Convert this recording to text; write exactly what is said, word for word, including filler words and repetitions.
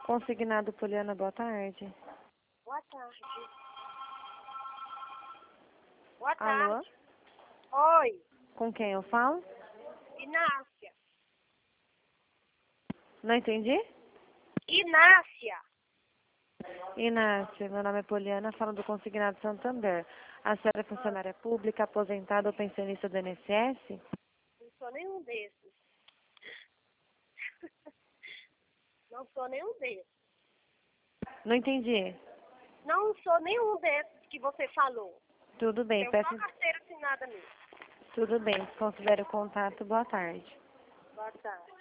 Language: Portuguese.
Consignado Poliana, boa tarde. Boa tarde. Boa Alô? tarde. Oi, Com quem eu falo? Inácia. Não entendi? Inácia. Inácio, meu nome é Poliana, falo do Consignado Santander. A senhora é funcionária pública, aposentada ou pensionista do I N S S? Não sou nenhum desses. Não sou nenhum desses. Não entendi. Não sou nenhum desses que você falou. Tudo bem, Tenho peço... só carteira assinada mesmo. Tudo bem, considere o contato, boa tarde. Boa tarde.